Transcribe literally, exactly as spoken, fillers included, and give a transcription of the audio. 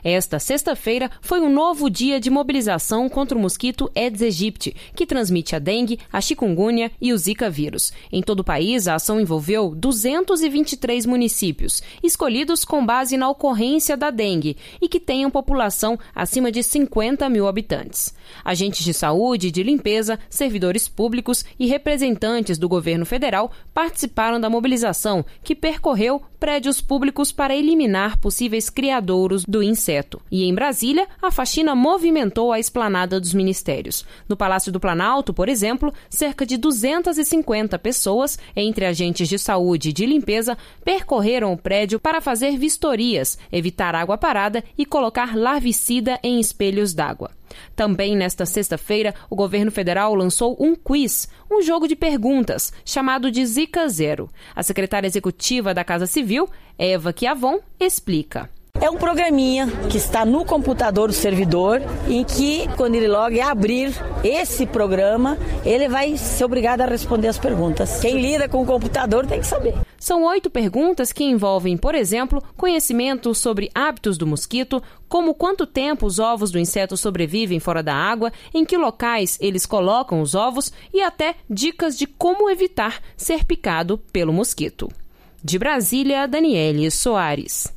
Esta sexta-feira foi um novo dia de mobilização contra o mosquito Aedes aegypti, que transmite a dengue, a chikungunya e o zika vírus. Em todo o país, a ação envolveu duzentos e vinte e três municípios, escolhidos com base na ocorrência da dengue e que tenham população acima de cinquenta mil habitantes. Agentes de saúde e de limpeza, servidores públicos e representantes do governo federal participaram da mobilização, que percorreu prédios públicos para eliminar possíveis criadouros do inseto. E em Brasília, a faxina movimentou a esplanada dos ministérios. No Palácio do Planalto, por exemplo, cerca de duzentas e cinquenta pessoas, entre agentes de saúde e de limpeza, percorreram o prédio para fazer vistorias, evitar água parada e colocar larvicida em espelhos d'água. Também nesta sexta-feira, o governo federal lançou um quiz, um jogo de perguntas, chamado de Zika Zero. A secretária executiva da Casa Civil, Eva Chiavon, explica. É um programinha que está no computador do servidor, em que, quando ele logo abrir esse programa, ele vai ser obrigado a responder as perguntas. Quem lida com o computador tem que saber. São oito perguntas que envolvem, por exemplo, conhecimento sobre hábitos do mosquito, como quanto tempo os ovos do inseto sobrevivem fora da água, em que locais eles colocam os ovos e até dicas de como evitar ser picado pelo mosquito. De Brasília, Daniele Soares.